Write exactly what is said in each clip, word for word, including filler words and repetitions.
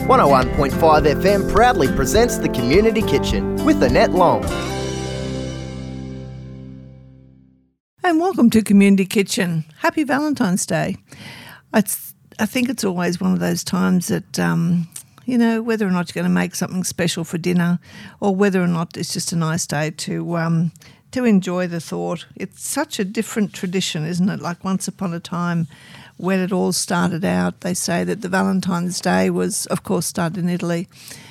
one oh one point five F M proudly presents The Community Kitchen with Annette Long. And welcome to Community Kitchen. Happy Valentine's Day. It's, I think it's always one of those times that, um, you know, whether or not you're going to make something special for dinner or whether or not it's just a nice day to um, to enjoy the thought. It's such a different tradition, isn't it? Like once upon a time when it all started out, they say that the Valentine's Day was, of course, started in Italy.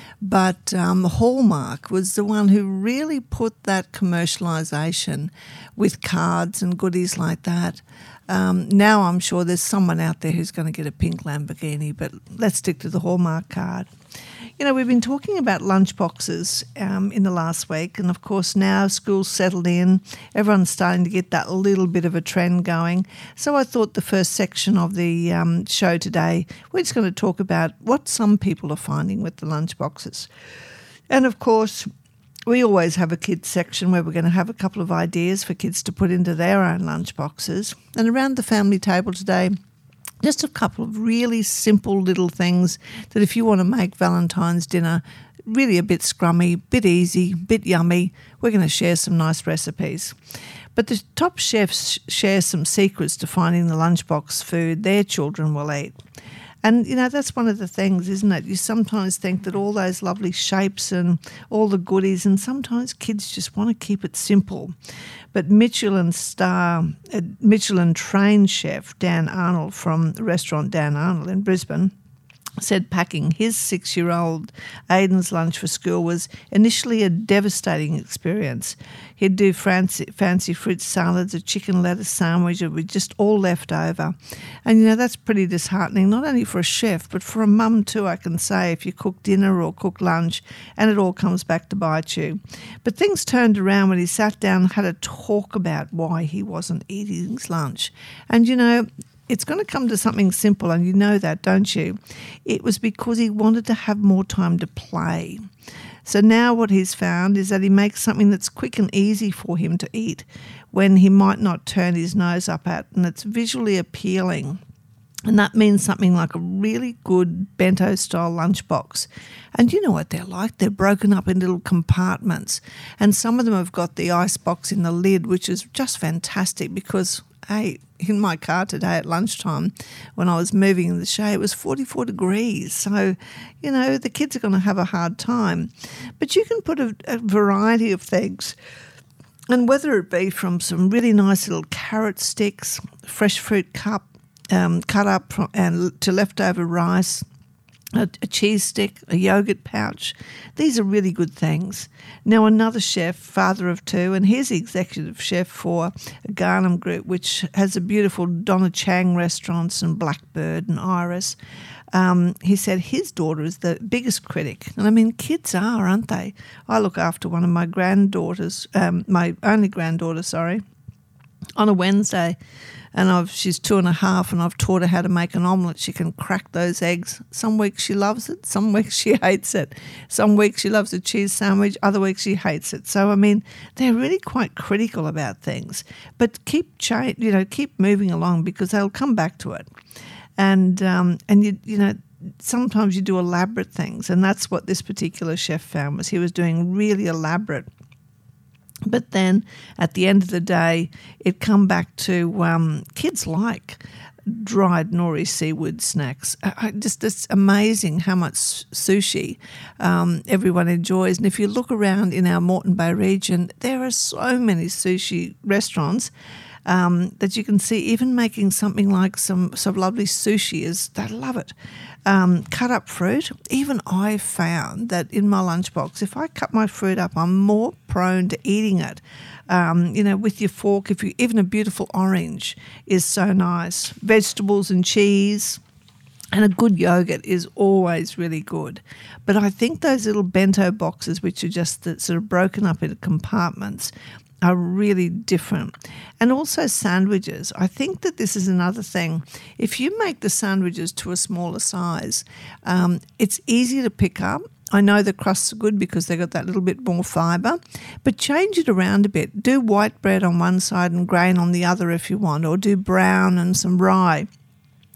But um, Hallmark was the one who really put that commercialisation with cards and goodies like that. Um, now I'm sure there's someone out there who's going to get a pink Lamborghini, but let's stick to the Hallmark card. You know, we've been talking about lunchboxes um, in the last week, and of course now school's settled in, everyone's starting to get that little bit of a trend going. So I thought the first section of the um, show today, we're just going to talk about what some people are finding with the lunchboxes. And of course, we always have a kids section where we're going to have a couple of ideas for kids to put into their own lunchboxes. And around the family table today, just a couple of really simple little things that if you want to make Valentine's dinner really a bit scrummy, bit easy, bit yummy, we're going to share some nice recipes. But the top chefs share some secrets to finding the lunchbox food their children will eat. And, you know, that's one of the things, isn't it? You sometimes think that all those lovely shapes and all the goodies, and sometimes kids just want to keep it simple. But Michelin star, uh, Michelin trained chef Dan Arnold from the restaurant Dan Arnold in Brisbane said packing his six-year-old Aiden's lunch for school was initially a devastating experience. He'd do fancy, fancy fruit salads, a chicken lettuce sandwich, it was just all left over. And, you know, that's pretty disheartening, not only for a chef, but for a mum too, I can say, if you cook dinner or cook lunch and it all comes back to bite you. But things turned around when he sat down and had a talk about why he wasn't eating his lunch. And, you know, it's going to come to something simple, and you know that, don't you? It was because he wanted to have more time to play. So now what he's found is that he makes something that's quick and easy for him to eat when he might not turn his nose up at, and it's visually appealing. And that means something like a really good bento-style lunchbox. And you know what they're like. They're broken up in little compartments. And some of them have got the ice box in the lid, which is just fantastic because, hey, in my car today at lunchtime when I was moving in the shade, it was forty-four degrees. So, you know, the kids are going to have a hard time. But you can put a, a variety of things. And whether it be from some really nice little carrot sticks, fresh fruit cup, Um, cut up from, and to leftover rice, a, a cheese stick, a yogurt pouch. These are really good things. Now, another chef, father of two, and he's the executive chef for a Garnham Group, which has a beautiful Donna Chang restaurants and Blackbird and Iris. Um, he said his daughter is the biggest critic. And I mean, kids are, aren't they? I look after one of my granddaughters, um, my only granddaughter, sorry, on a Wednesday. And I've, she's two and a half, and I've taught her how to make an omelette. She can crack those eggs. Some weeks she loves it, some weeks she hates it. Some weeks she loves a cheese sandwich, other weeks she hates it. So, I mean, they're really quite critical about things. But keep cha- you know, keep moving along because they'll come back to it. And, um, and you, you know, sometimes you do elaborate things, and that's what this particular chef found was he was doing really elaborate. But then at the end of the day, it come back to um, kids like dried nori seaweed snacks. I, I just it's amazing how much sushi um, everyone enjoys. And if you look around in our Moreton Bay region, there are so many sushi restaurants um, that you can see even making something like some, some lovely sushi is they love it. Um, cut up fruit, even I found that in my lunchbox, if I cut my fruit up, I'm more prone to eating it. Um, you know, with your fork, if you even a beautiful orange is so nice. Vegetables and cheese and a good yogurt is always really good. But I think those little bento boxes, which are just the, sort of broken up into compartments, are really different. And also sandwiches. I think that this is another thing. If you make the sandwiches to a smaller size, um, it's easy to pick up. I know the crusts are good because they've got that little bit more fibre, but change it around a bit. Do white bread on one side and grain on the other if you want, or do brown and some rye.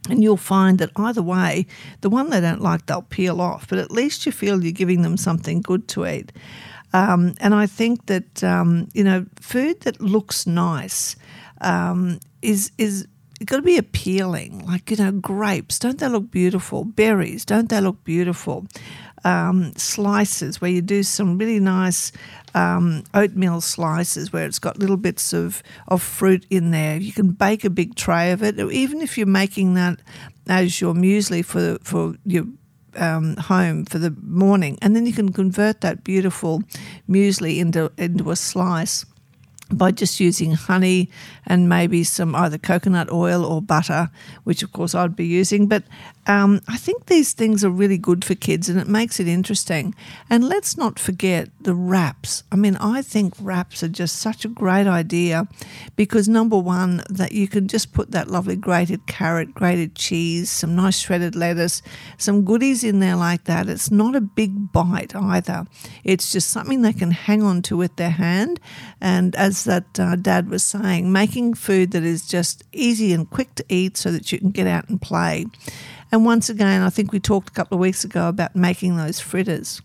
And you'll find that either way, the one they don't like, they'll peel off. But at least you feel you're giving them something good to eat. Um, and I think that, um, you know, food that looks nice um, is is got to be appealing. Like, you know, grapes, don't they look beautiful? Berries, don't they look beautiful? Um, slices where you do some really nice um, oatmeal slices where it's got little bits of, of fruit in there. You can bake a big tray of it, or even if you're making that as your muesli for for your um, home for the morning, and then you can convert that beautiful muesli into into a slice by just using honey and maybe some either coconut oil or butter, which of course I'd be using. But um, I think these things are really good for kids and it makes it interesting. And let's not forget the wraps. I mean, I think wraps are just such a great idea because, number one, that you can just put that lovely grated carrot, grated cheese, some nice shredded lettuce, some goodies in there like that. It's not a big bite either. It's just something they can hang on to with their hand. And as that uh, Dad was saying, making food that is just easy and quick to eat so that you can get out and play. And once again, I think we talked a couple of weeks ago about making those fritters.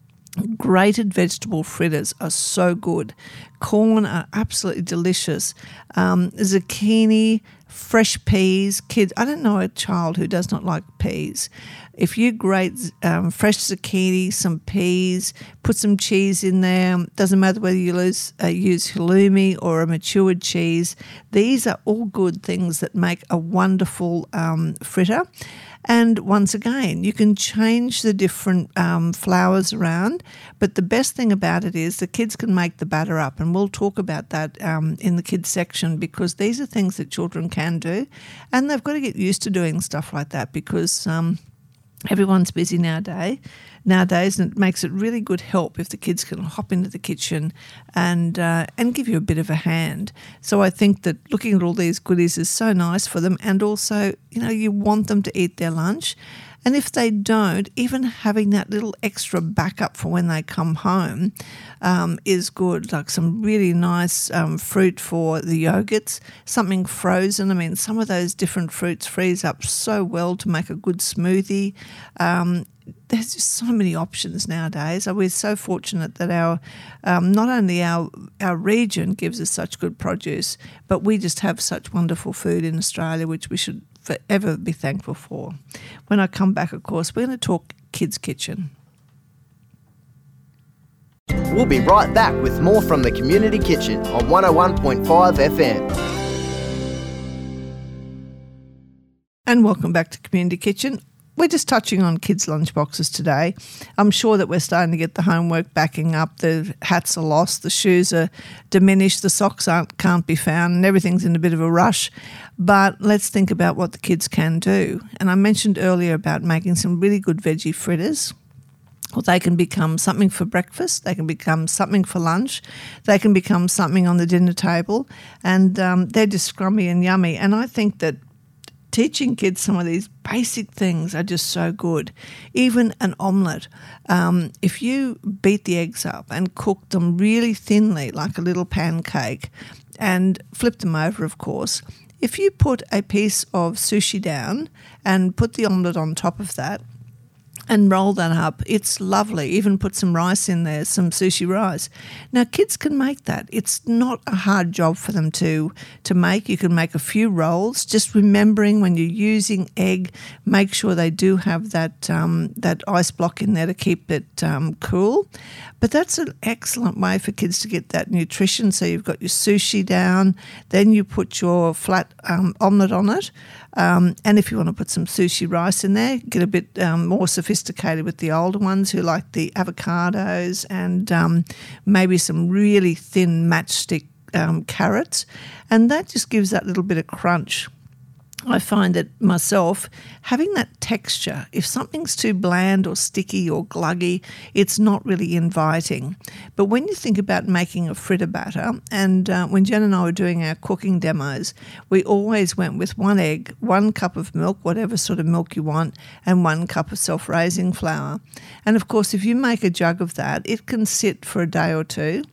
Grated vegetable fritters are so good. Corn are absolutely delicious. Um, zucchini, fresh peas. Kids, I don't know a child who does not like peas. If you grate um, fresh zucchini, some peas, put some cheese in there, doesn't matter whether you lose, uh, use halloumi or a matured cheese, these are all good things that make a wonderful um, fritter. And once again, you can change the different um, flours around, but the best thing about it is the kids can make the batter up, and we'll talk about that um, in the kids section because these are things that children can do, and they've got to get used to doing stuff like that because um, everyone's busy nowadays. Nowadays, and it makes it really good help if the kids can hop into the kitchen and uh, and give you a bit of a hand. So I think that looking at all these goodies is so nice for them, and also, you know, you want them to eat their lunch. And if they don't, even having that little extra backup for when they come home um, is good, like some really nice um, fruit for the yogurts, something frozen. I mean, some of those different fruits freeze up so well to make a good smoothie. Um, there's just so many options nowadays. We're so fortunate that our um, not only our our region gives us such good produce, but we just have such wonderful food in Australia, which we should forever be thankful for. When I come back, of course, we're going to talk Kids Kitchen. We'll be right back with more from the Community Kitchen on one oh one point five F M. And welcome back to Community Kitchen. We're just touching on kids' lunchboxes today. I'm sure that we're starting to get the homework backing up. The hats are lost, the shoes are diminished, the socks aren't, can't be found, and everything's in a bit of a rush. But let's think about what the kids can do. And I mentioned earlier about making some really good veggie fritters. Well, they can become something for breakfast, they can become something for lunch, they can become something on the dinner table, and um, they're just scrummy and yummy. And I think that teaching kids some of these basic things are just so good. Even an omelette. Um, if you beat the eggs up and cook them really thinly like a little pancake and flip them over, of course, if you put a piece of sushi down and put the omelette on top of that, and roll that up. It's lovely. Even put some rice in there, some sushi rice. Now, kids can make that. It's not a hard job for them to, to make. You can make a few rolls. Just remembering when you're using egg, make sure they do have that um, that ice block in there to keep it um, cool. But that's an excellent way for kids to get that nutrition. So you've got your sushi down, then you put your flat um, omelette on it. Um, and if you want to put some sushi rice in there, get a bit um, more sophisticated with the older ones who like the avocados and um, maybe some really thin matchstick um, carrots. And that just gives that little bit of crunch. I find that myself, having that texture, if something's too bland or sticky or gluggy, it's not really inviting. But when you think about making a fritter batter, and uh, when Jen and I were doing our cooking demos, we always went with one egg, one cup of milk, whatever sort of milk you want, and one cup of self-raising flour. And of course, if you make a jug of that, it can sit for a day or two.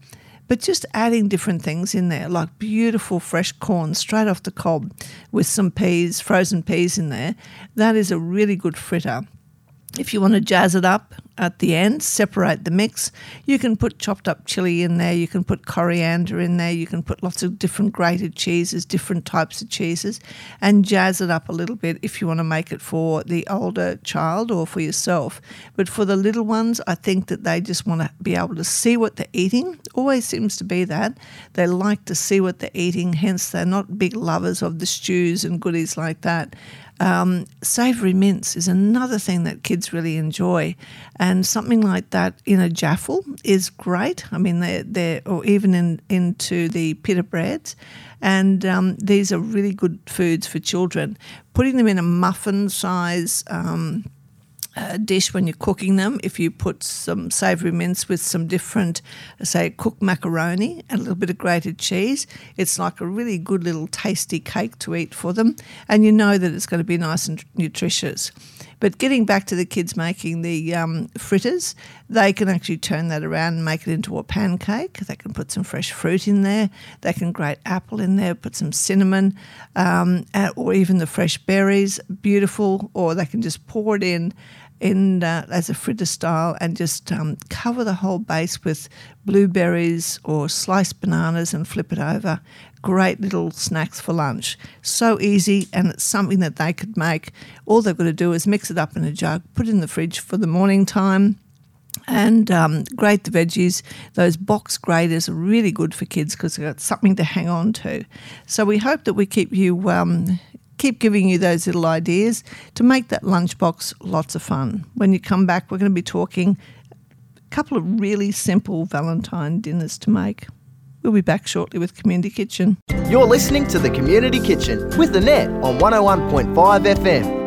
But just adding different things in there, like beautiful fresh corn straight off the cob with some peas, frozen peas in there, that is a really good fritter. If you want to jazz it up at the end, separate the mix, you can put chopped up chili in there, you can put coriander in there, you can put lots of different grated cheeses, different types of cheeses, and jazz it up a little bit if you want to make it for the older child or for yourself. But for the little ones, I think that they just want to be able to see what they're eating. Always seems to be that. They like to see what they're eating, hence they're not big lovers of the stews and goodies like that. Um, savoury mince is another thing that kids really enjoy, and something like that in a jaffle is great. I mean, they're, they're or even in into the pita breads, and um, these are really good foods for children. Putting them in a muffin size um, uh, dish when you're cooking them, if you put some savoury mince with some different, say, cooked macaroni and a little bit of grated cheese, it's like a really good little tasty cake to eat for them, and you know that it's going to be nice and nutritious. But getting back to the kids making the um, fritters, they can actually turn that around and make it into a pancake. They can put some fresh fruit in there. They can grate apple in there, put some cinnamon, um, or even the fresh berries, beautiful, or they can just pour it in in uh, as a fritter style and just um, cover the whole base with blueberries or sliced bananas and flip it over. Great little snacks for lunch. So easy, and it's something that they could make. All they've got to do is mix it up in a jug, put it in the fridge for the morning time, and um, grate the veggies. Those box graters are really good for kids because they've got something to hang on to. So we hope that we keep you um, keep giving you those little ideas to make that lunchbox lots of fun. When you come back, we're going to be talking a couple of really simple Valentine dinners to make. We'll be back shortly with Community Kitchen. You're listening to the Community Kitchen with Annette on one oh one point five F M.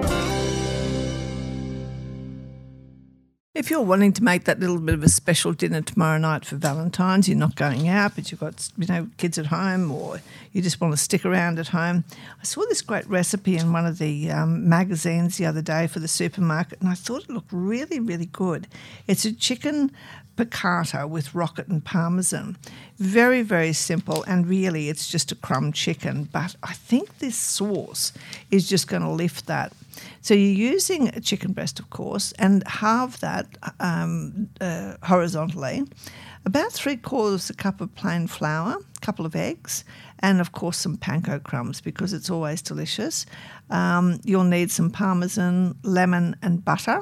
If you're wanting to make that little bit of a special dinner tomorrow night for Valentine's, you're not going out, but you've got, you know, kids at home, or you just want to stick around at home. I saw this great recipe in one of the um, magazines the other day for the supermarket, and I thought it looked really, really good. It's a chicken piccata with rocket and parmesan. Very, very simple, and really it's just a crumb chicken, but I think this sauce is just going to lift that. So you're using a chicken breast, of course, and halve that um, uh, horizontally, about three quarters a cup of plain flour, a couple of eggs, and of course some panko crumbs because it's always delicious. Um, you'll need some parmesan, lemon and butter,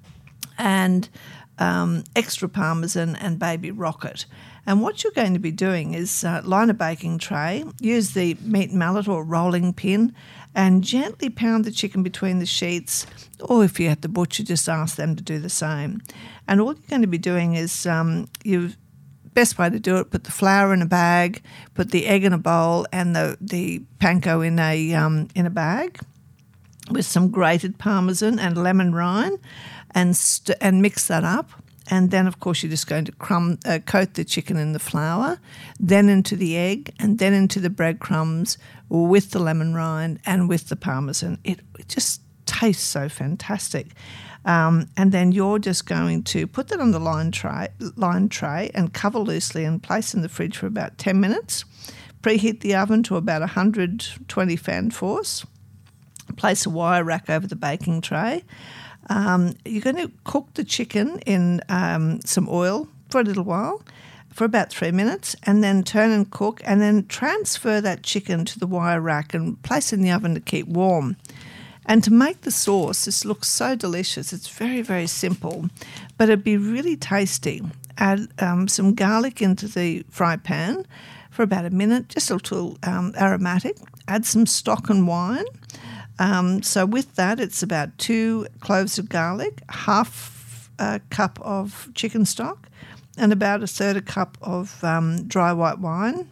and um, extra parmesan and baby rocket. And what you're going to be doing is uh, line a baking tray, use the meat mallet or rolling pin, and gently pound the chicken between the sheets, or if you're at the butcher, just ask them to do the same. And all you're going to be doing is, um, you best way to do it, put the flour in a bag, put the egg in a bowl, and the, the panko in a um, in a bag with some grated parmesan and lemon rind, and st- and mix that up. And then, of course, you're just going to crumb, uh, coat the chicken in the flour, then into the egg, and then into the breadcrumbs with the lemon rind and with the parmesan. It, it just tastes so fantastic. Um, and then you're just going to put that on the line tray, line tray and cover loosely and place in the fridge for about ten minutes. Preheat the oven to about one hundred twenty fan force. Place a wire rack over the baking tray. Um, you're going to cook the chicken in um, some oil for a little while, for about three minutes, and then turn and cook, and then transfer that chicken to the wire rack and place it in the oven to keep warm. And to make the sauce, this looks so delicious. It's very, very simple, but it'd be really tasty. Add um, some garlic into the fry pan for about a minute, just a little um, aromatic. Add some stock and wine. Um, so with that, it's about two cloves of garlic, half a cup of chicken stock, and about a third a cup of um, dry white wine,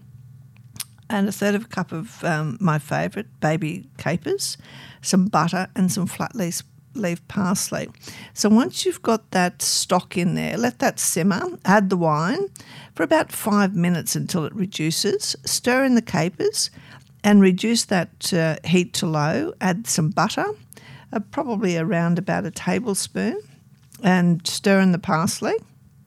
and a third of a cup of um, my favourite, baby capers, some butter, and some flat leaf, leaf parsley. So once you've got that stock in there, let that simmer, add the wine for about five minutes until it reduces, stir in the capers, and reduce that uh, heat to low. Add some butter, uh, probably around about a tablespoon, and stir in the parsley.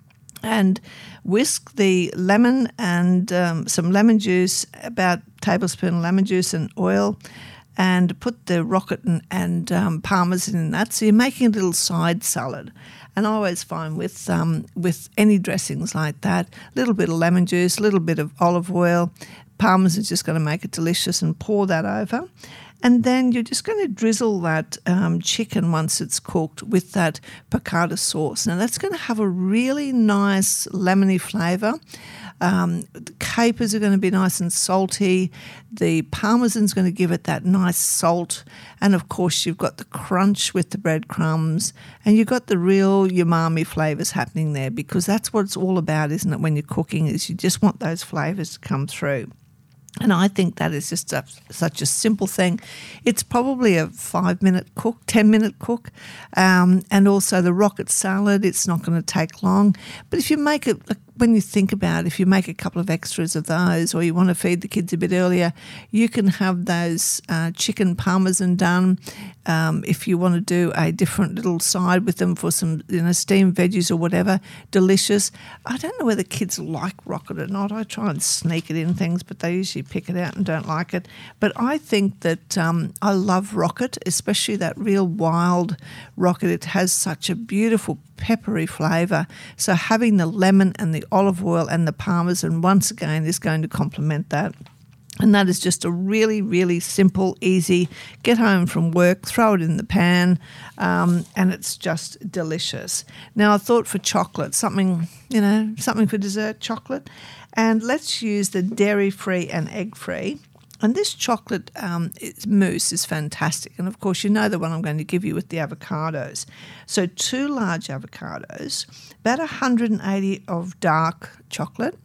And whisk the lemon and um, some lemon juice, about a tablespoon of lemon juice and oil, and put the rocket and, and um, parmesan in that. So you're making a little side salad. And I always find with um, with any dressings like that, a little bit of lemon juice, a little bit of olive oil, parmesan is just going to make it delicious, and pour that over. And then you're just going to drizzle that um, chicken once it's cooked with that piccata sauce. Now that's going to have a really nice lemony flavour. Um, the capers are going to be nice and salty. The parmesan's going to give it that nice salt. And, of course, you've got the crunch with the breadcrumbs, and you've got the real umami flavours happening there, because that's what it's all about, isn't it, when you're cooking, is you just want those flavours to come through. And I think that is just a, such a simple thing. It's probably a five-minute cook, ten-minute cook. Um, and also the rocket salad, it's not going to take long. But if you make it, when you think about it, if you make a couple of extras of those, or you want to feed the kids a bit earlier, you can have those uh, chicken parmesan done. Um, if you want to do a different little side with them for some, you know, steamed veggies or whatever, delicious. I don't know whether kids like rocket or not. I try and sneak it in things, but they usually pick it out and don't like it. But I think that um, I love rocket, especially that real wild rocket. It has such a beautiful peppery flavour. So having the lemon and the olive oil and the parmesan once again is going to complement that. And that is just a really, really simple, easy, get home from work, throw it in the pan, um, and it's just delicious. Now, I thought for chocolate, something, you know, something for dessert, chocolate. And let's use the dairy-free and egg-free. And this chocolate um, mousse is fantastic. And, of course, you know the one I'm going to give you with the avocados. So two large avocados, about one hundred eighty of dark chocolate.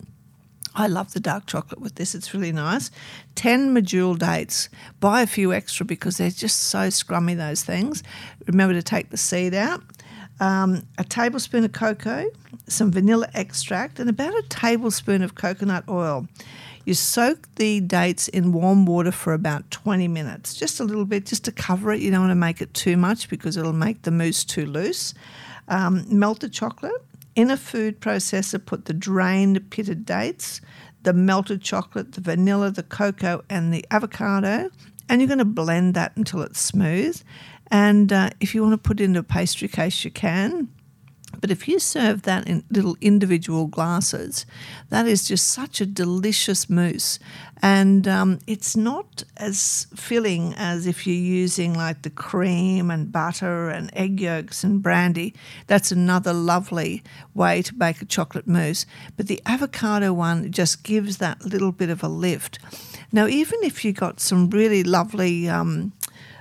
I love the dark chocolate with this. It's really nice. ten medjool dates. Buy a few extra because they're just so scrummy, those things. Remember to take the seed out. Um, a tablespoon of cocoa, some vanilla extract, and about a tablespoon of coconut oil. You soak the dates in warm water for about twenty minutes, just a little bit, just to cover it. You don't want to make it too much because it'll make the mousse too loose. Um, melt the chocolate. In a food processor, put the drained pitted dates, the melted chocolate, the vanilla, the cocoa, and the avocado, and you're going to blend that until it's smooth. And uh, if you want to put it into a pastry case, you can. But if you serve that in little individual glasses, that is just such a delicious mousse. And um, it's not as filling as if you're using like the cream and butter and egg yolks and brandy. That's another lovely way to make a chocolate mousse. But the avocado one just gives that little bit of a lift. Now, even if you got some really lovely um,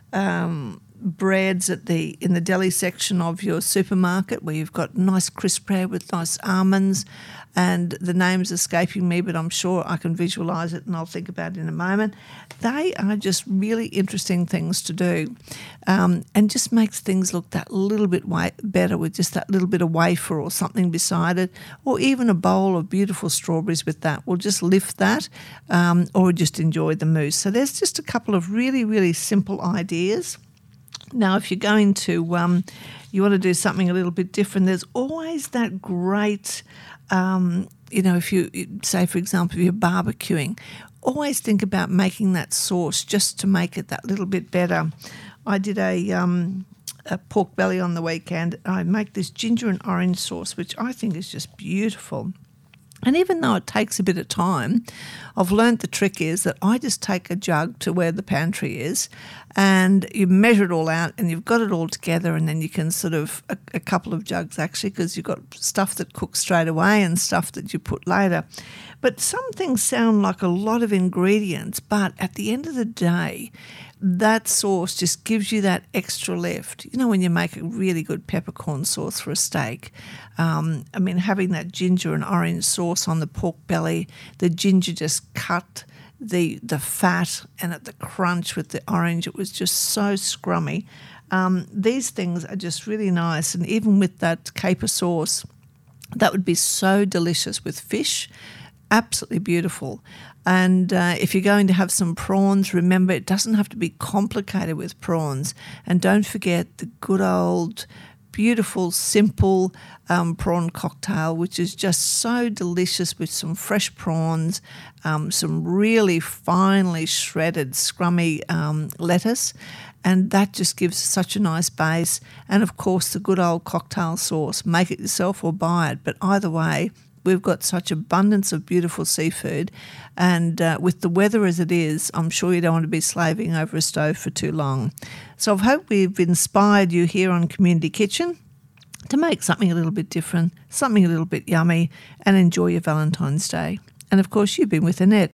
um breads at the in the deli section of your supermarket, where you've got nice crisp bread with nice almonds, and the name's escaping me, but I'm sure I can visualise it and I'll think about it in a moment. They are just really interesting things to do, um, and just makes things look that little bit wa- better with just that little bit of wafer or something beside it, or even a bowl of beautiful strawberries with that. We'll just lift that, um, or just enjoy the mousse. So there's just a couple of really, really simple ideas. Now, if you're going to, um, you want to do something a little bit different, there's always that great, um, you know, if you, say, for example, if you're barbecuing, always think about making that sauce just to make it that little bit better. I did a, um, a pork belly on the weekend. I make this ginger and orange sauce, which I think is just beautiful. And even though it takes a bit of time, I've learned the trick is that I just take a jug to where the pantry is, and you measure it all out and you've got it all together, and then you can sort of, a, a couple of jugs actually, because you've got stuff that cooks straight away and stuff that you put later. But some things sound like a lot of ingredients, but at the end of the day, that sauce just gives you that extra lift. You know, when you make a really good peppercorn sauce for a steak, um, I mean, having that ginger and orange sauce on the pork belly, the ginger just cut the the fat, and at the crunch with the orange, it was just so scrummy. Um, these things are just really nice, and even with that caper sauce, that would be so delicious with fish. Absolutely beautiful. And uh, if you're going to have some prawns, remember it doesn't have to be complicated with prawns. And don't forget the good old beautiful, simple um, prawn cocktail, which is just so delicious with some fresh prawns, um, some really finely shredded, scrummy um, lettuce, and that just gives such a nice base. And, of course, the good old cocktail sauce. Make it yourself or buy it, but either way, we've got such abundance of beautiful seafood, and uh, with the weather as it is, I'm sure you don't want to be slaving over a stove for too long. So I hope we've inspired you here on Community Kitchen to make something a little bit different, something a little bit yummy, and enjoy your Valentine's Day. And of course, you've been with Annette.